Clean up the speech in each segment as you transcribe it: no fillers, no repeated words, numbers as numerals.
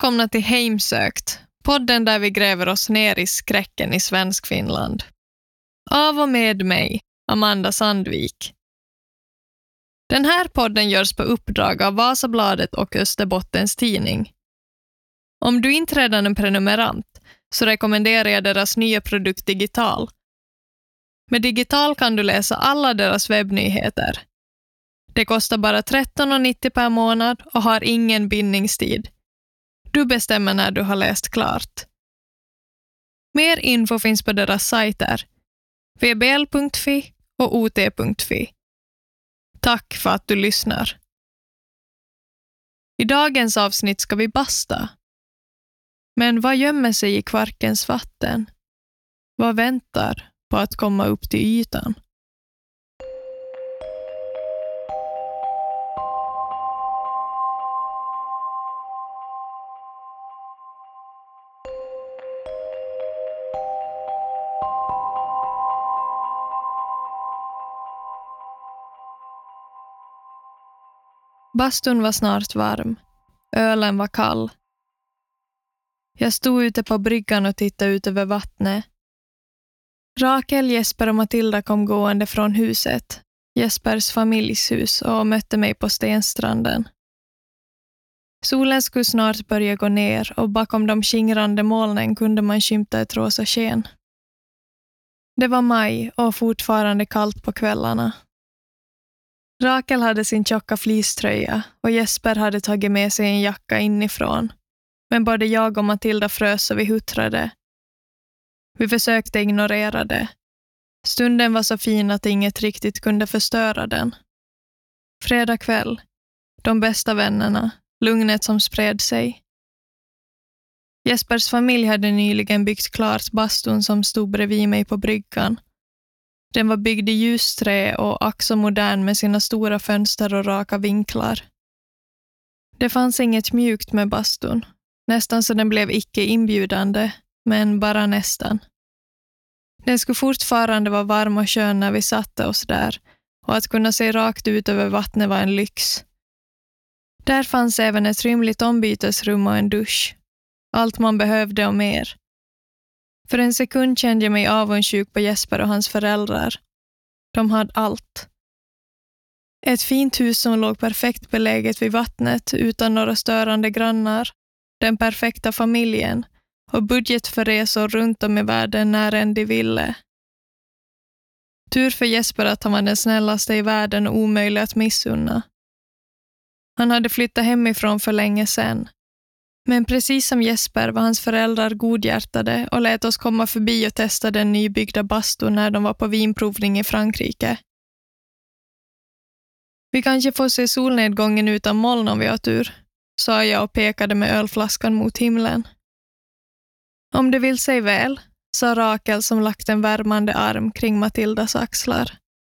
Välkomna till Heimsökt, podden där vi gräver oss ner i skräcken i svensk Finland. Av och med mig, Amanda Sandvik. Den här podden görs på uppdrag av Vasabladet och Österbottens tidning. Om du inte redan är en prenumerant så rekommenderar jag deras nya produkt Digital. Med Digital kan du läsa alla deras webbnyheter. Det kostar bara 13,90 per månad och har ingen bindningstid. Du bestämmer när du har läst klart. Mer info finns på deras sajter vbl.fi och ot.fi. Tack för att du lyssnar. I dagens avsnitt ska vi basta. Men vad gömmer sig i Kvarkens vatten? Vad väntar på att komma upp till ytan? Bastun var snart varm. Ölen var kall. Jag stod ute på bryggan och tittade ut över vattnet. Rakel, Jesper och Matilda kom gående från huset, Jespers familjshus, och mötte mig på stenstranden. Solen skulle snart börja gå ner och bakom de skingrande molnen kunde man skymta ett rosa sken. Det var maj och fortfarande kallt på kvällarna. Rakel hade sin tjocka fleecetröja och Jesper hade tagit med sig en jacka inifrån. Men både jag och Matilda frös och vi huttrade. Vi försökte ignorera det. Stunden var så fin att inget riktigt kunde förstöra den. Fredag kväll. De bästa vännerna. Lugnet som spred sig. Jespers familj hade nyligen byggt klart bastun som stod bredvid mig på bryggan. Den var byggd i ljusträ och ack så modern med sina stora fönster och raka vinklar. Det fanns inget mjukt med bastun. Nästan så den blev icke inbjudande, men bara nästan. Den skulle fortfarande vara varm och skön när vi satte oss där, och att kunna se rakt ut över vattnet var en lyx. Där fanns även ett rymligt ombytesrum och en dusch. Allt man behövde och mer. För en sekund kände jag mig avundsjuk på Jesper och hans föräldrar. De hade allt. Ett fint hus som låg perfekt beläget vid vattnet utan några störande grannar. Den perfekta familjen och budget för resor runt om i världen när än de ville. Tur för Jesper att han var den snällaste i världen och omöjlig att missunna. Han hade flyttat hemifrån för länge sedan. Men precis som Jesper var hans föräldrar godhjärtade och lät oss komma förbi och testa den nybyggda bastun när de var på vinprovning i Frankrike. Vi kanske får se solnedgången utan moln om vi har tur, sa jag och pekade med ölflaskan mot himlen. Om det vill sig väl, sa Rakel som lagt en värmande arm kring Matildas axlar.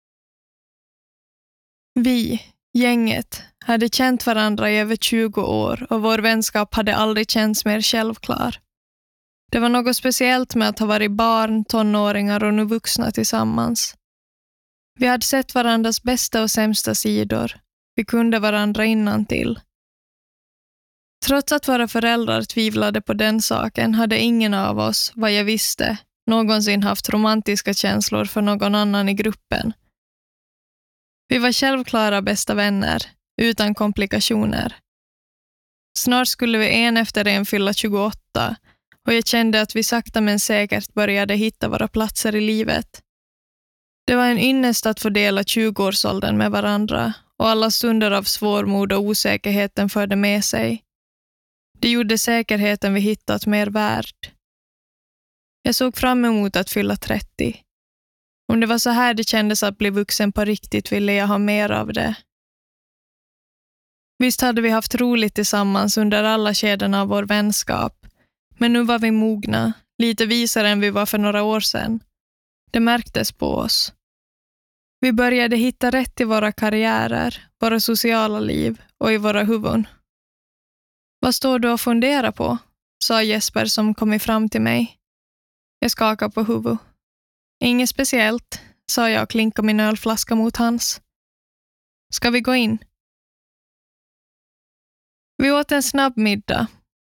Vi, gänget, hade känt varandra i över 20 år och vår vänskap hade aldrig känts mer självklar. Det var något speciellt med att ha varit barn, tonåringar och nu vuxna tillsammans. Vi hade sett varandras bästa och sämsta sidor. Vi kunde varandra innantill. Trots att våra föräldrar tvivlade på den saken hade ingen av oss, vad jag visste, någonsin haft romantiska känslor för någon annan i gruppen. Vi var självklara bästa vänner, utan komplikationer. Snart skulle vi en efter en fylla 28 och jag kände att vi sakta men säkert började hitta våra platser i livet. Det var en ynnest att få dela 20-årsåldern med varandra och alla stunder av svårmod och osäkerheten förde med sig. Det gjorde säkerheten vi hittat mer värd. Jag såg fram emot att fylla 30. Om det var så här det kändes att bli vuxen på riktigt ville jag ha mer av det. Visst hade vi haft roligt tillsammans under alla skeden av vår vänskap. Men nu var vi mogna, lite visare än vi var för några år sedan. Det märktes på oss. Vi började hitta rätt i våra karriärer, våra sociala liv och i våra huvuden. Vad står du och funderar på? Sa Jesper som kom fram till mig. Jag skakade på huvudet. Inget speciellt, sa jag och klinkade min ölflaska mot hans. Ska vi gå in? Vi åt en snabb middag.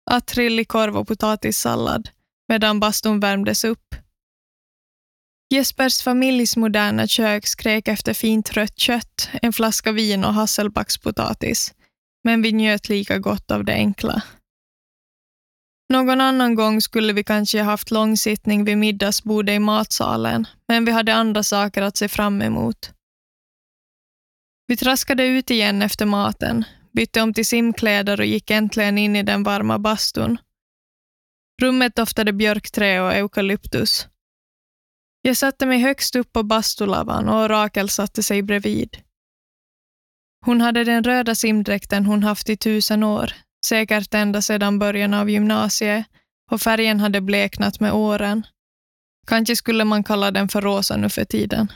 atrillikorv och potatissallad medan bastun värmdes upp. Jespers familjs moderna kök skrek efter fint rött kött, en flaska vin och hasselbackspotatis, men vi njöt lika gott av det enkla. Någon annan gång skulle vi kanske haft långsittning vid middagsbordet i matsalen, men vi hade andra saker att se fram emot. Vi traskade ut igen efter maten, bytte om till simkläder och gick äntligen in i den varma bastun. Rummet doftade björkträ och eukalyptus. Jag satte mig högst upp på bastulavan och Rakel satte sig bredvid. Hon hade den röda simdräkten hon haft i 1000 år, säkert ända sedan början av gymnasiet, och färgen hade bleknat med åren. Kanske skulle man kalla den för rosa nu för tiden.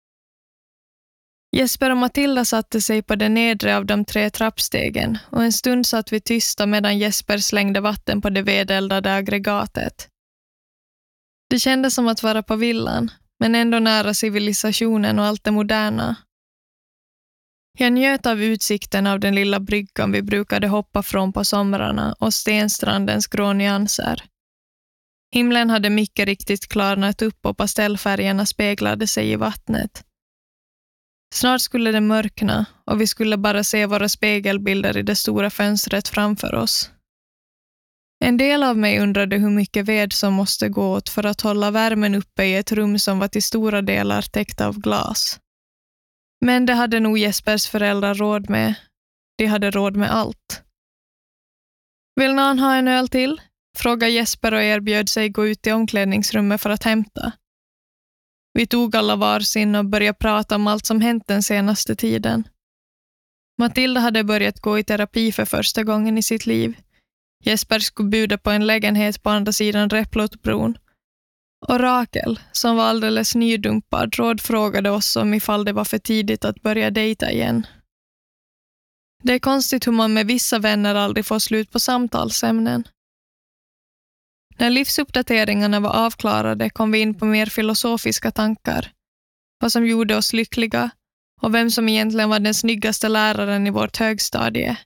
Jesper och Matilda satte sig på det nedre av de 3 trappstegen och en stund satt vi tysta medan Jesper slängde vatten på det vedeldade aggregatet. Det kändes som att vara på villan, men ändå nära civilisationen och allt det moderna. Jag njöt av utsikten av den lilla bryggan vi brukade hoppa från på somrarna och stenstrandens grå nyanser. Himlen hade mycket riktigt klarnat upp och pastellfärgerna speglade sig i vattnet. Snart skulle det mörkna och vi skulle bara se våra spegelbilder i det stora fönstret framför oss. En del av mig undrade hur mycket ved som måste gå åt för att hålla värmen uppe i ett rum som var till stora delar täckt av glas. Men det hade nog Jespers föräldrar råd med. De hade råd med allt. Vill någon ha en öl till? Frågade Jesper och erbjöd sig gå ut i omklädningsrummet för att hämta. Vi tog alla varsin och började prata om allt som hänt den senaste tiden. Matilda hade börjat gå i terapi för första gången i sitt liv. Jesper skulle bjuda på en lägenhet på andra sidan Räpplåtbron. Och Rakel, som var alldeles nydumpad, rådfrågade oss om ifall det var för tidigt att börja dejta igen. Det är konstigt hur man med vissa vänner aldrig får slut på samtalsämnen. När livsuppdateringarna var avklarade kom vi in på mer filosofiska tankar. Vad som gjorde oss lyckliga och vem som egentligen var den snyggaste läraren i vårt högstadie.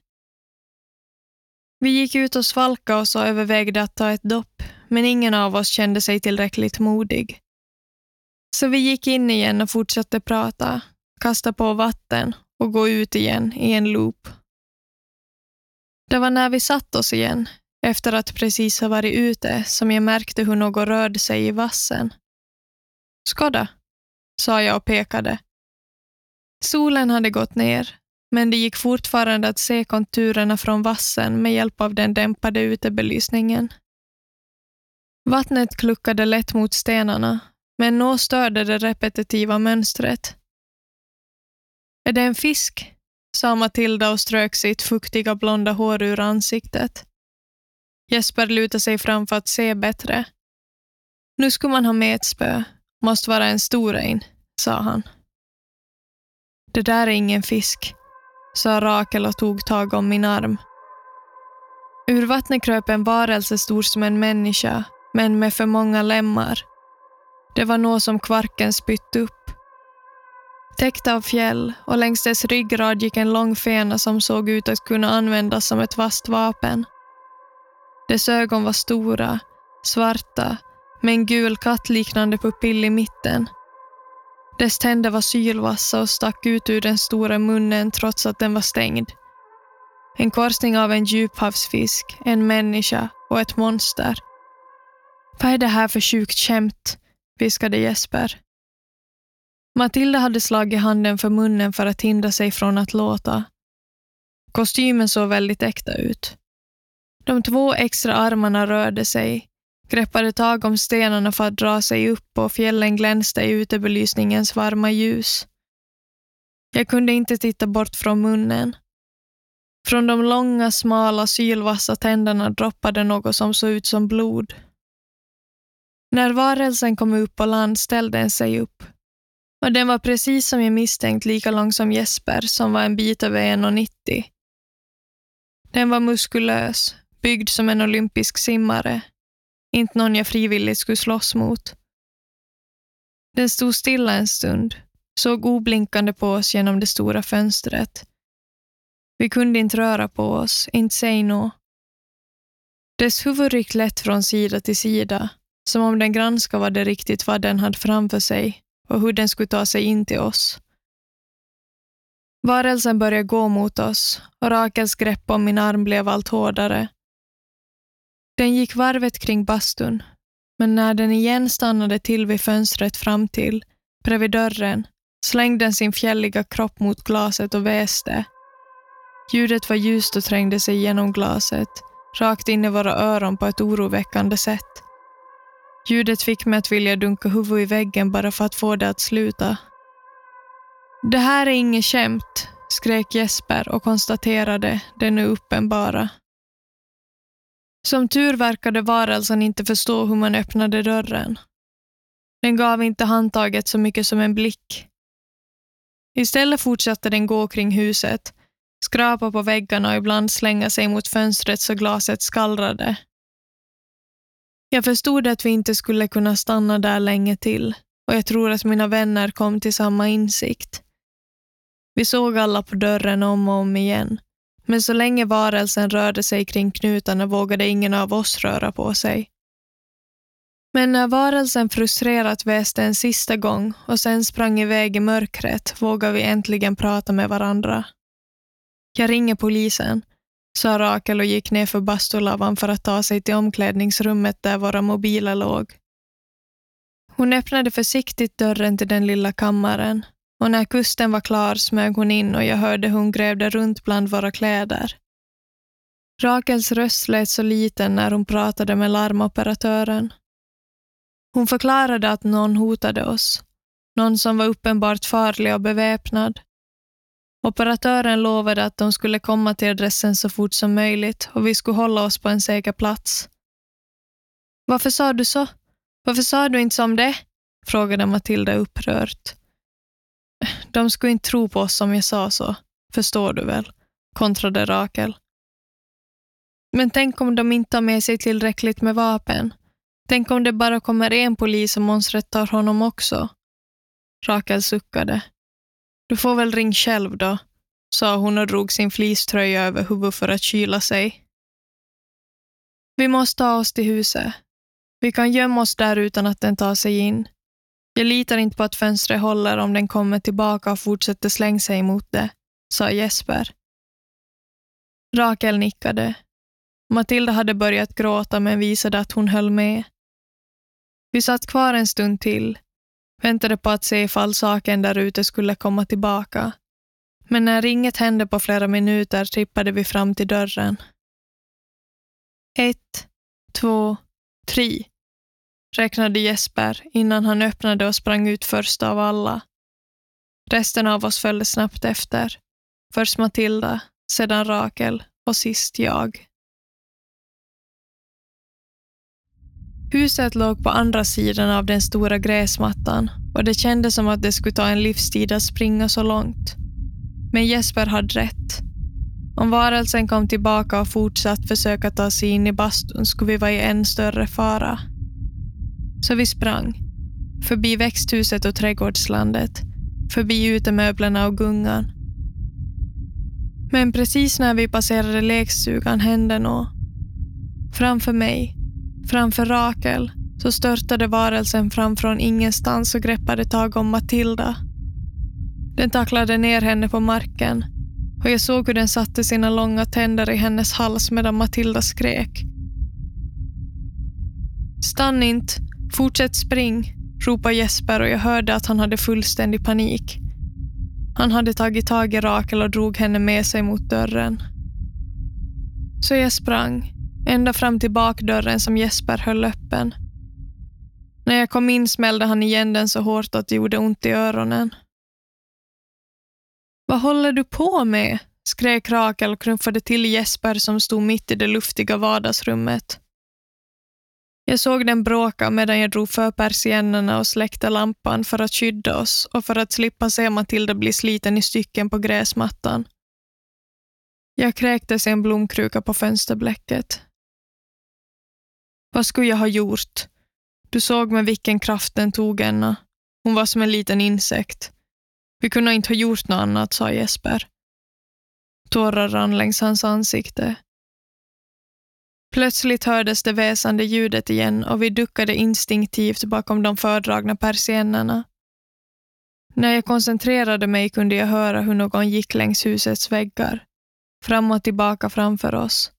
Vi gick ut och svalkade oss och övervägde att ta ett dopp, men ingen av oss kände sig tillräckligt modig. Så vi gick in igen och fortsatte prata, kasta på vatten och gå ut igen i en loop. Det var när vi satt oss igen, efter att precis ha varit ute, som jag märkte hur något rörde sig i vassen. Skåda, sa jag och pekade. Solen hade gått ner, men det gick fortfarande att se konturerna från vassen med hjälp av den dämpade utebelysningen. Vattnet kluckade lätt mot stenarna, men nå störde det repetitiva mönstret. Är det en fisk? Sa Matilda och strök sitt fuktiga blonda hår ur ansiktet. Jesper lutade sig fram för att se bättre. Nu skulle man ha med ett spö. Måste vara en stor en, sa han. Det där är ingen fisk, sa Rakel och tog tag om min arm. Ur vattnet kröp en varelse stor som en människa, men med för många lemmar. Det var något som kvarken spytt upp. Täckt av fjäll och längs dess ryggrad gick en lång fena som såg ut att kunna användas som ett vasst vapen. Dess ögon var stora, svarta, med en gul kattliknande pupill i mitten. Dess tänder var sylvassa och stack ut ur den stora munnen trots att den var stängd. En korsning av en djuphavsfisk, en människa och ett monster. Vad är det här för sjukt skämt? Viskade Jesper. Matilda hade slagit handen för munnen för att hindra sig från att låta. Kostymen såg väldigt äkta ut. De 2 extra armarna rörde sig, greppade tag om stenarna för att dra sig upp och fjällen glänste i utebelysningens varma ljus. Jag kunde inte titta bort från munnen. Från de långa, smala, sylvassa tänderna droppade något som såg ut som blod. När varelsen kom upp på land ställde den sig upp. Och den var precis som jag misstänkt lika lång som Jesper, som var en bit över 1,90. Den var muskulös, byggd som en olympisk simmare. Inte någon jag frivilligt skulle slåss mot. Den stod stilla en stund, såg oblinkande på oss genom det stora fönstret. Vi kunde inte röra på oss, inte säga något. Dess huvud ryckte lätt från sida till sida, som om den granskade vad det riktigt var den hade framför sig och hur den skulle ta sig in till oss. Varelsen började gå mot oss och Rakels grepp om min arm blev allt hårdare. Den gick varvet kring bastun, men när den igen stannade till vid fönstret fram till, bredvid dörren, slängde den sin fjälliga kropp mot glaset och väste. Ljudet var ljust och trängde sig genom glaset, rakt in i våra öron på ett oroväckande sätt. Ljudet fick mig att vilja dunka huvudet i väggen bara för att få det att sluta. Det här är inget skämt, skrek Jesper och konstaterade det nu uppenbara. Som tur verkade varelsen inte förstå hur man öppnade dörren. Den gav inte handtaget så mycket som en blick. Istället fortsatte den gå kring huset, skrapa på väggarna och ibland slänga sig mot fönstret så glaset skallrade. Jag förstod att vi inte skulle kunna stanna där länge till och jag tror att mina vänner kom till samma insikt. Vi såg alla på dörren om och om igen, men så länge varelsen rörde sig kring knutarna vågade ingen av oss röra på sig. Men när varelsen frustrerat väste en sista gång och sen sprang iväg i mörkret vågade vi äntligen prata med varandra. Jag ringer polisen, sa Rakel och gick ner för bastulavan för att ta sig till omklädningsrummet där våra mobiler låg. Hon öppnade försiktigt dörren till den lilla kammaren och när kusten var klar smög hon in och jag hörde hur hon grävde runt bland våra kläder. Rakels röst lät så liten när hon pratade med larmoperatören. Hon förklarade att någon hotade oss, någon som var uppenbart farlig och beväpnad. Operatören lovade att de skulle komma till adressen så fort som möjligt och vi skulle hålla oss på en säker plats. Varför sa du så? Varför sa du inte som det? Frågade Matilda upprört. De skulle inte tro på oss om jag sa så, förstår du väl, kontrade Rakel. Men tänk om de inte har med sig tillräckligt med vapen. Tänk om det bara kommer en polis och monstret tar honom också. Rakel suckade. Du får väl ring själv då, sa hon och drog sin fleecetröja över huvudet för att kyla sig. Vi måste ta oss till huset. Vi kan gömma oss där utan att den tar sig in. Jag litar inte på att fönstret håller om den kommer tillbaka och fortsätter slänga sig mot det, sa Jesper. Rakel nickade. Matilda hade börjat gråta men visade att hon höll med. Vi satt kvar en stund till, väntade på att se ifall saken där ute skulle komma tillbaka. Men när inget hände på flera minuter trippade vi fram till dörren. 1, 2, 3, räknade Jesper innan han öppnade och sprang ut först av alla. Resten av oss följde snabbt efter. Först Matilda, sedan Rakel och sist jag. Huset låg på andra sidan av den stora gräsmattan och det kändes som att det skulle ta en livstid att springa så långt. Men Jesper hade rätt. Om varelsen kom tillbaka och fortsatt försöka ta sig in i bastun skulle vi vara i än större fara. Så vi sprang. Förbi växthuset och trädgårdslandet. Förbi utemöblerna och gungan. Men precis när vi passerade lekstugan hände något. Framför mig, framför Rakel, så störtade varelsen fram från ingenstans och greppade tag om Matilda. Den tacklade ner henne på marken och jag såg hur den satte sina långa tänder i hennes hals medan Matilda skrek. Stann inte, fortsätt spring, ropade Jesper och jag hörde att han hade fullständig panik. Han hade tagit tag i Rakel och drog henne med sig mot dörren. Så jag sprang, ända fram till bakdörren som Jesper höll öppen. När jag kom in smällde han igen den så hårt att det gjorde ont i öronen. Vad håller du på med? Skrek Rakel och knuffade till Jesper som stod mitt i det luftiga vardagsrummet. Jag såg den bråka medan jag drog för persiennerna och släckte lampan för att skydda oss och för att slippa se Matilda bli sliten i stycken på gräsmattan. Jag kräktes i en blomkruka på fönsterblecket. Vad skulle jag ha gjort? Du såg med vilken kraft den tog henne. Hon var som en liten insekt. Vi kunde inte ha gjort något annat, sa Jesper. Tårar rann längs hans ansikte. Plötsligt hördes det väsande ljudet igen och vi duckade instinktivt bakom de fördragna persiennerna. När jag koncentrerade mig kunde jag höra hur någon gick längs husets väggar, fram och tillbaka framför oss.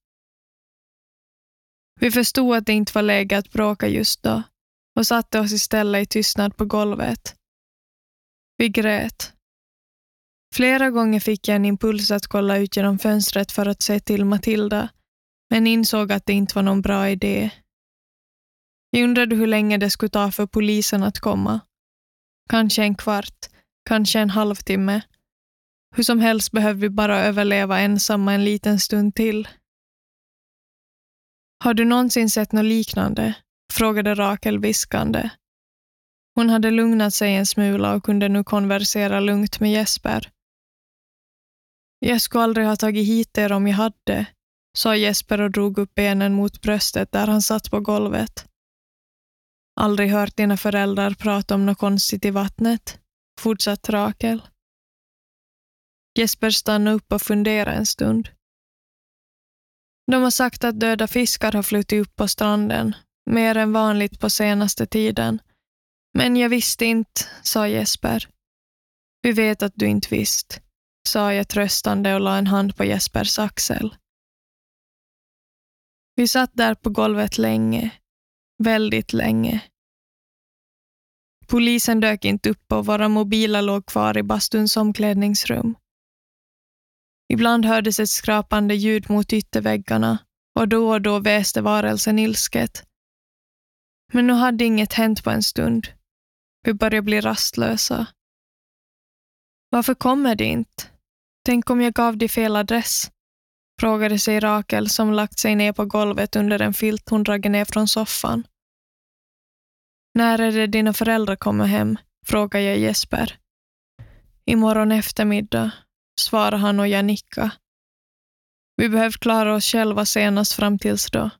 Vi förstod att det inte var läge att bråka just då och satte oss istället i tystnad på golvet. Vi grät. Flera gånger fick jag en impuls att kolla ut genom fönstret för att se till Matilda, men insåg att det inte var någon bra idé. Jag undrade hur länge det skulle ta för polisen att komma. Kanske en kvart, kanske en halvtimme. Hur som helst behövde vi bara överleva ensamma en liten stund till. Har du någonsin sett något liknande? Frågade Rakel viskande. Hon hade lugnat sig en smula och kunde nu konversera lugnt med Jesper. Jag skulle aldrig ha tagit hit er om jag hade, sa Jesper och drog upp benen mot bröstet där han satt på golvet. Aldrig hört dina föräldrar prata om något konstigt i vattnet, fortsatte Rakel. Jesper stannade upp och funderade en stund. De har sagt att döda fiskar har flutit upp på stranden, mer än vanligt på senaste tiden. Men jag visste inte, sa Jesper. Vi vet att du inte visst, sa jag tröstande och la en hand på Jespers axel. Vi satt där på golvet länge, väldigt länge. Polisen dök inte upp och våra mobiler låg kvar i bastuns omklädningsrum. Ibland hördes ett skrapande ljud mot ytterväggarna och då väste varelsen ilsket. Men nu hade inget hänt på en stund. Vi började bli rastlösa. Varför kommer det inte? Tänk om jag gav dig fel adress? Frågade sig Rakel som lagt sig ner på golvet under en filt hon dragit ner från soffan. När är det dina föräldrar kommer hem? Frågade jag Jesper. Imorgon eftermiddag, svarade han och jag nickade. Vi behöver klara oss själva senast fram tills då.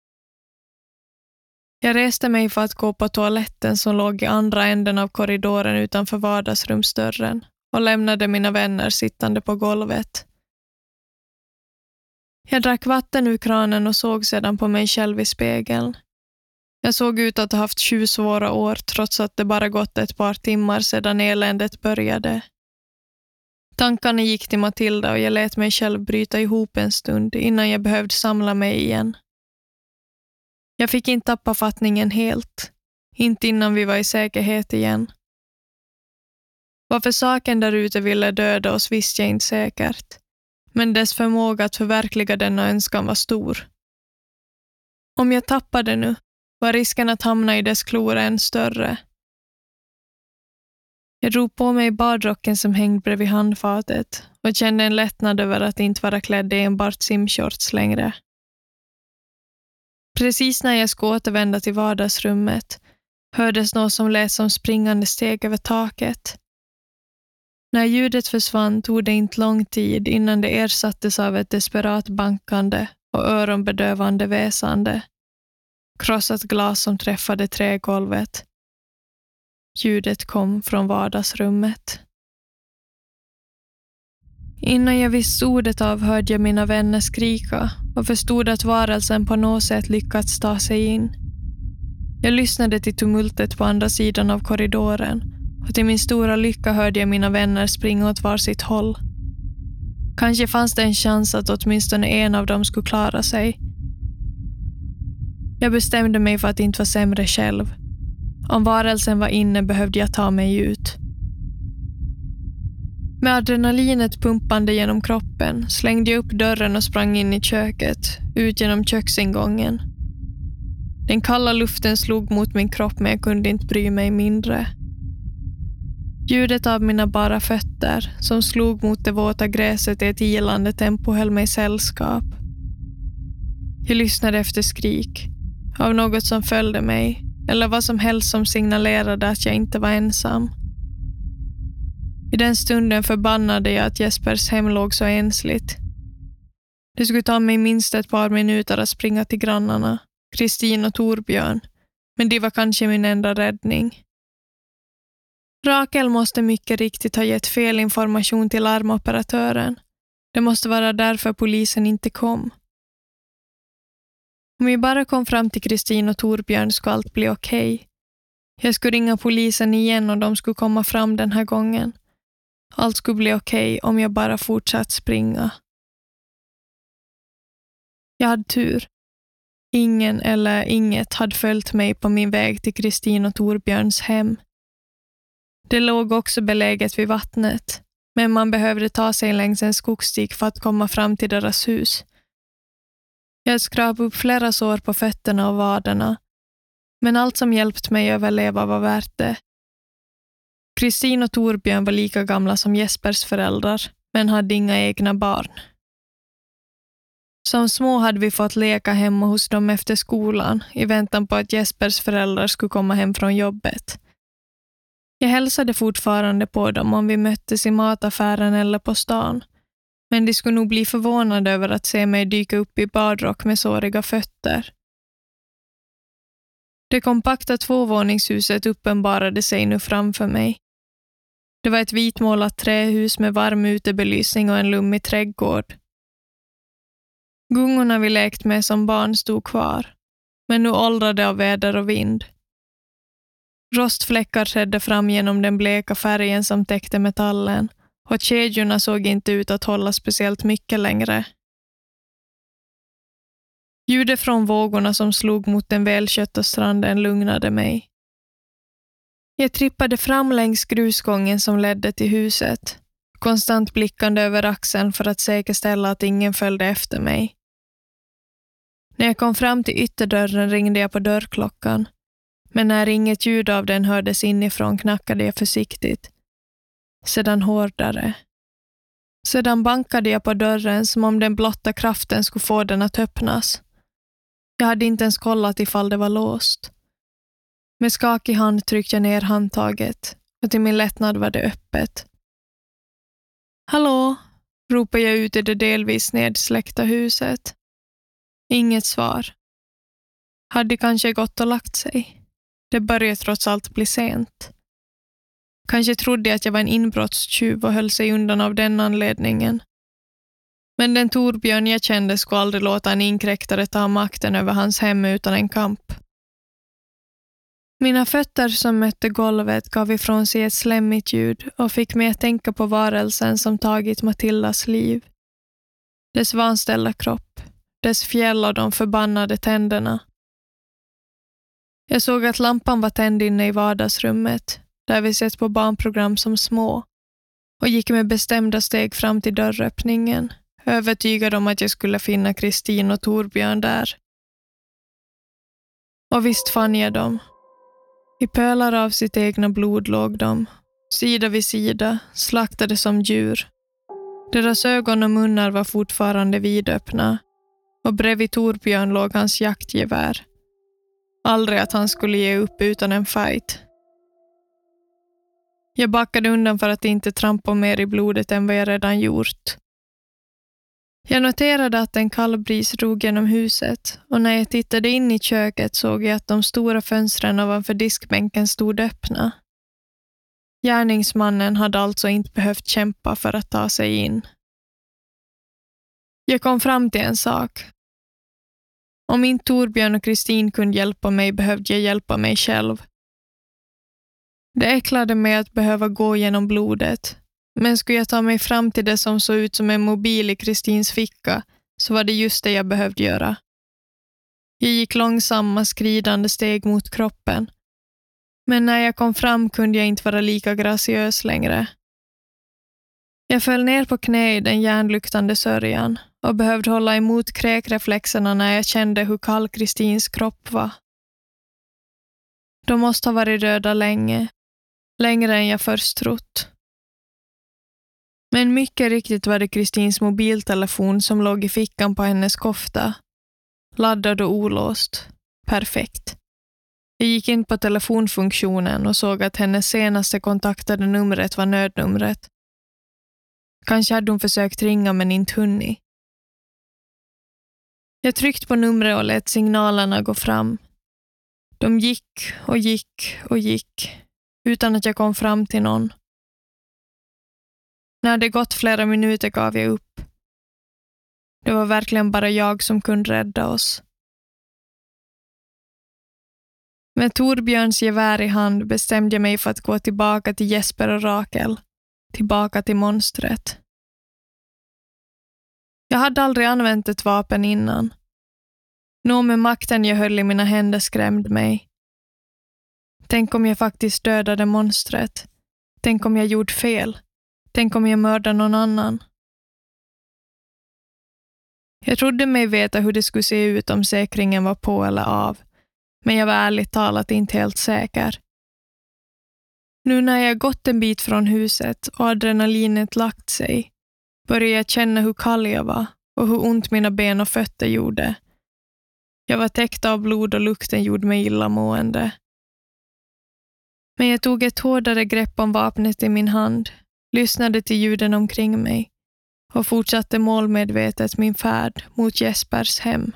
Jag reste mig för att gå på toaletten som låg i andra änden av korridoren utanför vardagsrumsdörren och lämnade mina vänner sittande på golvet. Jag drack vatten ur kranen och såg sedan på mig själv i spegeln. Jag såg ut att ha haft 7 svåra år trots att det bara gått ett par timmar sedan eländet började. Tankarna gick till Matilda och jag lät mig själv bryta ihop en stund innan jag behövde samla mig igen. Jag fick inte tappa fattningen helt, inte innan vi var i säkerhet igen. Varför saken där ute ville döda oss visste jag inte säkert, men dess förmåga att förverkliga denna önskan var stor. Om jag tappade nu var risken att hamna i dess klor än större. Jag drog på mig badrocken som hängde bredvid handfatet och kände en lättnad över att inte vara klädd i enbart simshorts längre. Precis när jag skulle återvända till vardagsrummet hördes något som lät som springande steg över taket. När ljudet försvann tog det inte lång tid innan det ersattes av ett desperat bankande och öronbedövande väsande. Krossat glas som träffade trägolvet. Ljudet kom från vardagsrummet. Innan jag visste ordet av hörde jag mina vänner skrika och förstod att varelsen på något sätt lyckats ta sig in. Jag lyssnade till tumultet på andra sidan av korridoren och till min stora lycka hörde jag mina vänner springa åt varsitt håll. Kanske fanns det en chans att åtminstone en av dem skulle klara sig. Jag bestämde mig för att inte vara sämre själv. Om varelsen var inne behövde jag ta mig ut. Med adrenalinet pumpande genom kroppen slängde jag upp dörren och sprang in i köket, ut genom köksingången. Den kalla luften slog mot min kropp men jag kunde inte bry mig mindre. Ljudet av mina bara fötter som slog mot det våta gräset i ett ilande tempo höll mig sällskap. Jag lyssnade efter skrik, av något som följde mig eller vad som helst som signalerade att jag inte var ensam. I den stunden förbannade jag att Jespers hem låg så ensligt. Det skulle ta mig minst ett par minuter att springa till grannarna, Kristin och Torbjörn, men det var kanske min enda räddning. Rakel måste mycket riktigt ha gett fel information till larmoperatören. Det måste vara därför polisen inte kom. Om vi bara kom fram till Kristin och Torbjörn skulle allt bli okej. Jag skulle ringa polisen igen och de skulle komma fram den här gången. Allt skulle bli okej om jag bara fortsatt springa. Jag hade tur. Ingen eller inget hade följt mig på min väg till Kristin och Torbjörns hem. Det låg också beläget vid vattnet, men man behövde ta sig längs en skogsstig för att komma fram till deras hus. Jag skrap upp flera sår på fötterna och vaderna, men allt som hjälpt mig överleva var värt det. Kristin och Torbjörn var lika gamla som Jespers föräldrar, men hade inga egna barn. Som små hade vi fått leka hemma hos dem efter skolan i väntan på att Jespers föräldrar skulle komma hem från jobbet. Jag hälsade fortfarande på dem om vi möttes i mataffären eller på stan, men de skulle nog bli förvånade över att se mig dyka upp i badrock med såriga fötter. Det kompakta tvåvåningshuset uppenbarade sig nu framför mig. Det var ett vitmålat trähus med varm utebelysning och en lummig trädgård. Gungorna vi lekt med som barn stod kvar, men nu åldrade av väder och vind. Rostfläckar trädde fram genom den bleka färgen som täckte metallen och kedjorna såg inte ut att hålla speciellt mycket längre. Ljudet från vågorna som slog mot den välkötta stranden lugnade mig. Jag trippade fram längs grusgången som ledde till huset, konstant blickande över axeln för att säkerställa att ingen följde efter mig. När jag kom fram till ytterdörren ringde jag på dörrklockan, men när inget ljud av den hördes inifrån knackade jag försiktigt. Sedan hårdare. Sedan bankade jag på dörren som om den blotta kraften skulle få den att öppnas. Jag hade inte ens kollat ifall det var låst. Med skakig hand tryckte jag ner handtaget och till min lättnad var det öppet. Hallå, ropade jag ut i det delvis nedsläckta huset. Inget svar. Hade kanske gått och lagt sig. Det började trots allt bli sent. Kanske trodde jag att jag var en inbrottstjuv och höll sig undan av den anledningen. Men den Torbjörn jag kände skulle aldrig låta en inkräktare ta makten över hans hem utan en kamp. Mina fötter som mötte golvet gav ifrån sig ett slemmigt ljud och fick mig att tänka på varelsen som tagit Matildas liv. Dess vanställda kropp, dess fjäll och de förbannade tänderna. Jag såg att lampan var tänd inne i vardagsrummet, där vi sett på barnprogram som små, och gick med bestämda steg fram till dörröppningen, övertygad om att jag skulle finna Kristin och Torbjörn där. Och visst fann jag dem. I pölar av sitt egna blod låg de, sida vid sida, slaktade som djur. Deras ögon och munnar var fortfarande vidöppna, och bredvid Torbjörn låg hans jaktgevär. Aldrig att han skulle ge upp utan en fight. Jag backade undan för att inte trampa mer i blodet än vad jag redan gjort. Jag noterade att en kall bris drog genom huset och när jag tittade in i köket såg jag att de stora fönstren ovanför diskbänken stod öppna. Gärningsmannen hade alltså inte behövt kämpa för att ta sig in. Jag kom fram till en sak. Om inte Torbjörn och Kristin kunde hjälpa mig behövde jag hjälpa mig själv. Det äcklade mig att behöva gå genom blodet, men skulle jag ta mig fram till det som såg ut som en mobil i Kristins ficka så var det just det jag behövde göra. Jag gick långsamma skridande steg mot kroppen, men när jag kom fram kunde jag inte vara lika graciös längre. Jag föll ner på knä i den järnluktande sörjan och behövde hålla emot kräkreflexerna när jag kände hur kall Kristins kropp var. De måste ha varit döda länge, längre än jag först trott. Men mycket riktigt var det Kristins mobiltelefon som låg i fickan på hennes kofta. Laddad och olåst. Perfekt. Jag gick in på telefonfunktionen och såg att hennes senaste kontaktade numret var nödnumret. Kanske hade hon försökt ringa men inte hunnit. Jag tryckte på numret och lät signalerna gå fram. De gick och gick och gick, utan att jag kom fram till någon. När det gått flera minuter gav jag upp. Det var verkligen bara jag som kunde rädda oss. Med Torbjörns gevär i hand bestämde jag mig för att gå tillbaka till Jesper och Rakel. Tillbaka till monstret. Jag hade aldrig använt ett vapen innan. Nå med makten jag höll i mina händer skrämde mig. Tänk om jag faktiskt dödade monstret. Tänk om jag gjort fel. Tänk om jag mördade någon annan. Jag trodde mig veta hur det skulle se ut om säkringen var på eller av. Men jag var ärligt talat inte helt säker. Nu när jag gått en bit från huset och adrenalinet lagt sig började jag känna hur kall jag var och hur ont mina ben och fötter gjorde. Jag var täckt av blod och lukten gjorde mig illamående. Men jag tog ett hårdare grepp om vapnet i min hand, lyssnade till ljuden omkring mig och fortsatte målmedvetet min färd mot Jespers hem.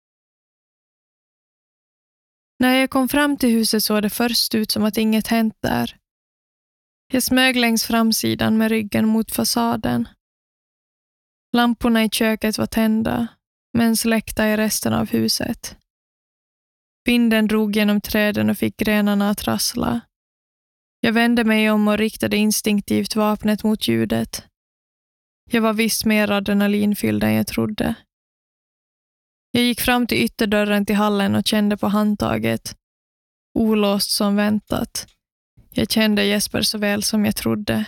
När jag kom fram till huset såg det först ut som att inget hänt där. Jag smög längs framsidan med ryggen mot fasaden. Lamporna i köket var tända, men släckta i resten av huset. Vinden drog genom träden och fick grenarna att rassla. Jag vände mig om och riktade instinktivt vapnet mot ljudet. Jag var visst mer adrenalinfylld än jag trodde. Jag gick fram till ytterdörren till hallen och kände på handtaget. Olåst som väntat. Jag kände Jesper så väl som jag trodde.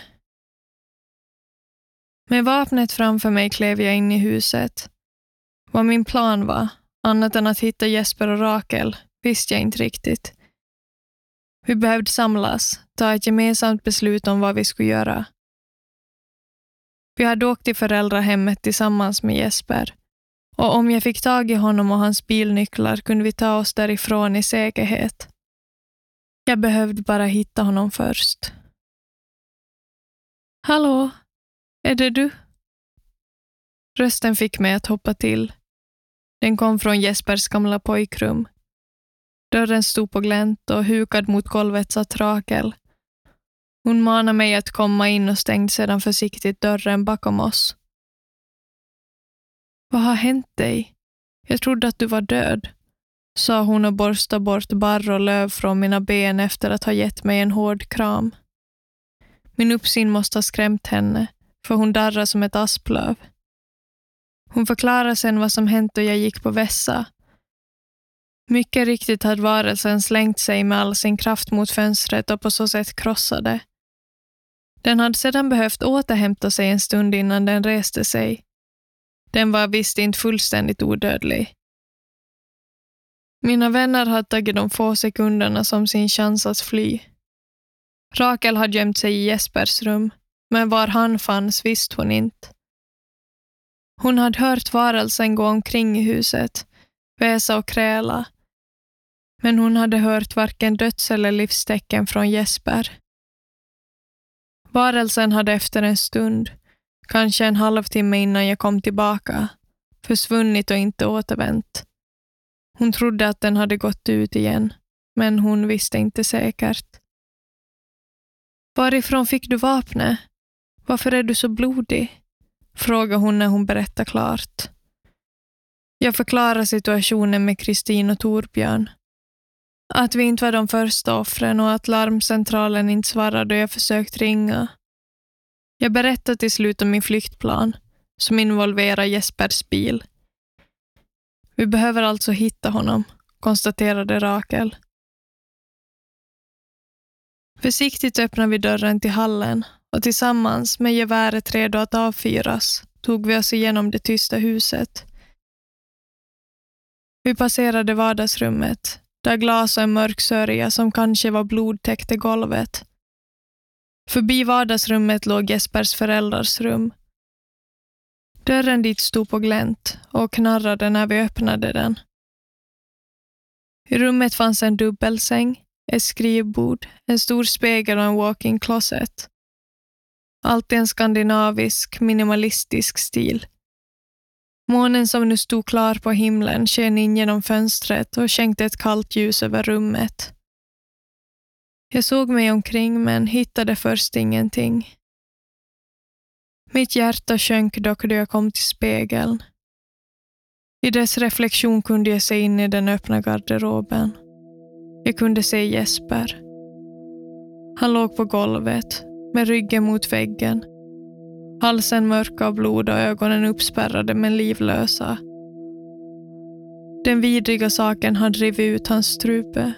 Med vapnet framför mig klev jag in i huset. Vad min plan var, annat än att hitta Jesper och Rakel, visste jag inte riktigt. Vi behövde samlas, ta ett gemensamt beslut om vad vi skulle göra. Vi hade åkt till föräldrahemmet tillsammans med Jesper. Och om jag fick tag i honom och hans bilnycklar kunde vi ta oss därifrån i säkerhet. Jag behövde bara hitta honom först. Hallå, är det du? Rösten fick mig att hoppa till. Den kom från Jespers gamla pojkrum. Dörren stod på glänt och hukad mot golvet satt Rakel. Hon manade mig att komma in och stängde sedan försiktigt dörren bakom oss. Vad har hänt dig? Jag trodde att du var död, sa hon och borstade bort barr och löv från mina ben efter att ha gett mig en hård kram. Min uppsyn måste ha skrämt henne, för hon darrade som ett asplöv. Hon förklarade sen vad som hänt och jag gick på vässa. Mycket riktigt hade varelsen slängt sig med all sin kraft mot fönstret och på så sätt krossade. Den hade sedan behövt återhämta sig en stund innan den reste sig. Den var visst inte fullständigt odödlig. Mina vänner hade tagit de få sekunderna som sin chans att fly. Rakel hade gömt sig i Jespers rum, men var han fanns visste hon inte. Hon hade hört varelsen gå omkring i huset, väsa och kräla. Men hon hade hört varken döds- eller livstecken från Jesper. Varelsen hade efter en stund, kanske en halvtimme innan jag kom tillbaka, försvunnit och inte återvänt. Hon trodde att den hade gått ut igen, men hon visste inte säkert. Varifrån fick du vapnet? Varför är du så blodig? Frågade hon när hon berättade klart. Jag förklarar situationen med Kristin och Torbjörn. Att vi inte var de första offren och att larmcentralen inte svarade då jag försökt ringa. Jag berättade till slut om min flyktplan, som involverar Jespers bil. Vi behöver alltså hitta honom, konstaterade Rakel. Försiktigt öppnade vi dörren till hallen och tillsammans med geväret redo att avfyras tog vi oss igenom det tysta huset. Vi passerade vardagsrummet, där glas och en mörk sörja som kanske var blod täckte golvet. Förbi vardagsrummet låg Jespers föräldrars rum. Dörren dit stod på glänt och knarrade när vi öppnade den. I rummet fanns en dubbelsäng, ett skrivbord, en stor spegel och en walk-in closet. Allt i en skandinavisk, minimalistisk stil. Månen som nu stod klar på himlen sken in genom fönstret och skänkte ett kallt ljus över rummet. Jag såg mig omkring men hittade först ingenting. Mitt hjärta sjönk dock då jag kom till spegeln. I dess reflektion kunde jag se in i den öppna garderoben. Jag kunde se Jesper. Han låg på golvet med ryggen mot väggen. Halsen mörk av blod och ögonen uppspärrade men livlösa. Den vidriga saken hade drivit ut hans strupe.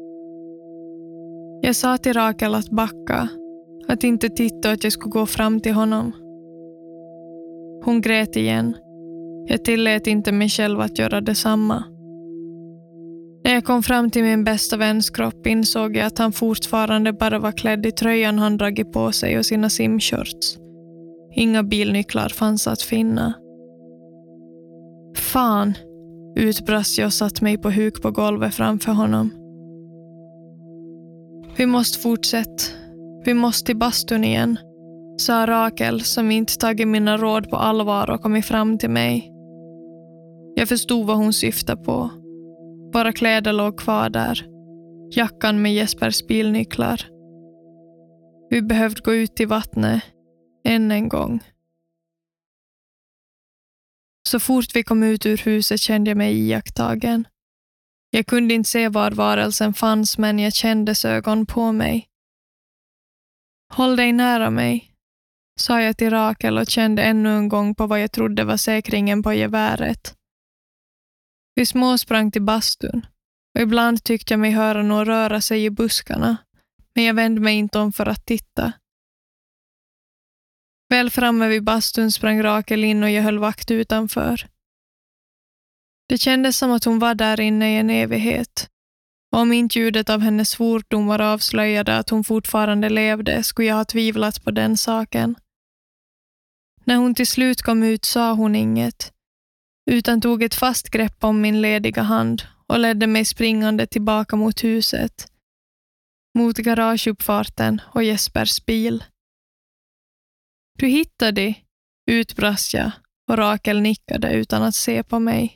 Jag sa till Rakel att backa, att inte titta och att jag skulle gå fram till honom. Hon grät igen. Jag tillät inte mig själv att göra detsamma. När jag kom fram till min bästa väns kropp insåg jag att han fortfarande bara var klädd i tröjan han dragit på sig och sina simshorts. Inga bilnycklar fanns att finna. Fan, utbrast jag och satt mig på huk på golvet framför honom. Vi måste fortsätta. Vi måste till bastun igen, sa Rakel som inte tagit mina råd på allvar och kommit fram till mig. Jag förstod vad hon syftade på. Våra kläder låg kvar där. Jackan med Jespers bilnycklar. Vi behövde gå ut i vattnet än en gång. Så fort vi kom ut ur huset kände jag mig iakttagen. Jag kunde inte se var varelsen fanns men jag kände ögon på mig. Håll dig nära mig, sa jag till Rakel och kände ännu en gång på vad jag trodde var säkringen på geväret. Vi småsprang till bastun och ibland tyckte jag mig höra någon röra sig i buskarna, men jag vände mig inte om för att titta. Väl framme vid bastun sprang Rakel in och jag höll vakt utanför. Det kändes som att hon var där inne i en evighet. Och om inte ljudet av hennes svordomar avslöjade att hon fortfarande levde skulle jag ha tvivlat på den saken. När hon till slut kom ut sa hon inget, utan tog ett fast grepp om min lediga hand och ledde mig springande tillbaka mot huset, mot garageuppfarten och Jespers bil. Du hittade det, utbrast jag och Rakel nickade utan att se på mig.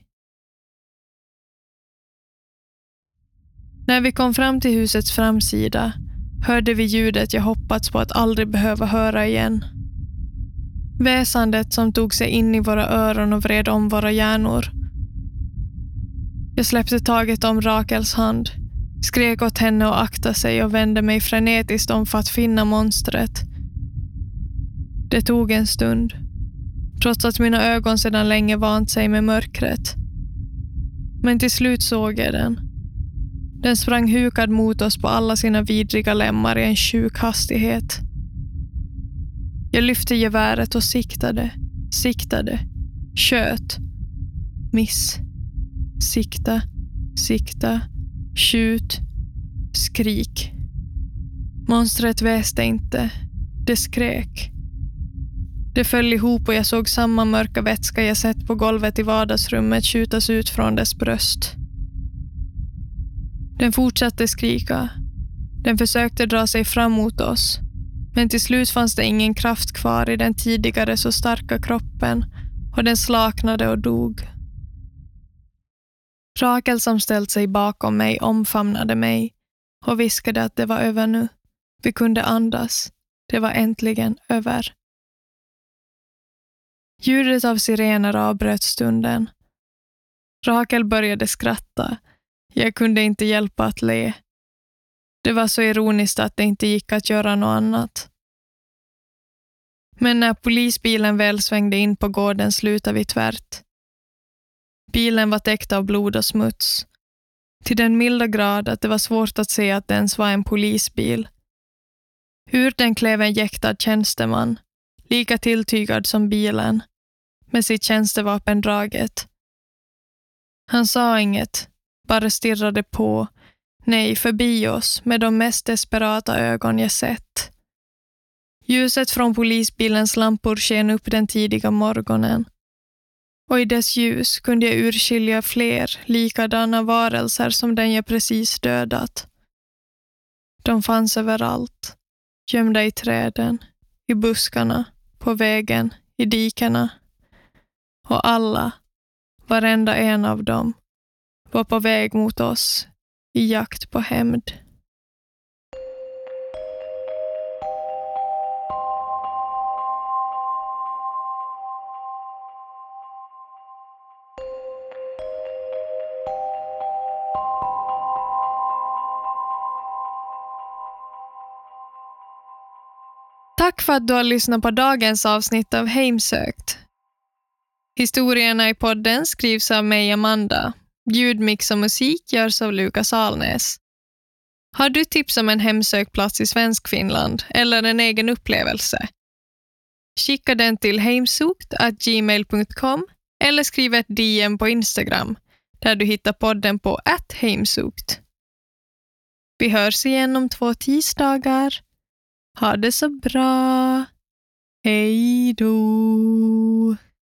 När vi kom fram till husets framsida hörde vi ljudet jag hoppats på att aldrig behöva höra igen. Väsandet som tog sig in i våra öron och vred om våra hjärnor. Jag släppte taget om Rakels hand, skrek åt henne och akta sig och vände mig frenetiskt om för att finna monstret. Det tog en stund, trots att mina ögon sedan länge vant sig med mörkret. Men till slut såg jag den. Den sprang hukad mot oss på alla sina vidriga lemmar i en sjuk hastighet. Jag lyfte geväret och siktade, sköt, miss, sikta, skjut, skrik. Monstret väste inte, det skrek. Det föll ihop och jag såg samma mörka vätska jag sett på golvet i vardagsrummet skjutas ut från dess bröst. Den fortsatte skrika. Den försökte dra sig fram mot oss. Men till slut fanns det ingen kraft kvar i den tidigare så starka kroppen och den slaknade och dog. Rakel som ställt sig bakom mig omfamnade mig och viskade att det var över nu. Vi kunde andas. Det var äntligen över. Ljudet av sirener avbröt stunden. Rakel började skratta. Jag kunde inte hjälpa att le. Det var så ironiskt att det inte gick att göra något annat. Men när polisbilen väl svängde in på gården slutade vi tvärt. Bilen var täckt av blod och smuts. Till den milda grad att det var svårt att se att det ens var en polisbil. Ur den klev en jäktad tjänsteman, lika tilltygad som bilen, med sitt tjänstevapen draget. Han sa inget, bara stirrade på, nej förbi oss med de mest desperata ögon jag sett. Ljuset från polisbilens lampor sken upp den tidiga morgonen. Och i dess ljus kunde jag urskilja fler likadana varelser som den jag precis dödat. De fanns överallt, gömda i träden, i buskarna, på vägen, i dikerna. Och alla, varenda en av dem, var på väg mot oss i jakt på hämnd. Tack för att du har lyssnat på dagens avsnitt av Hemsökt. Historierna i podden skrivs av mig, Amanda. Ljudmix och musik görs av Lukas Alnäs. Har du tips om en hemsökplats i Svenskfinland eller en egen upplevelse? Skicka den till heimsukt@gmail.com eller skriv ett DM på Instagram där du hittar podden på @heimsukt. Vi hörs igen om 2 tisdagar. Ha det så bra. Hej då!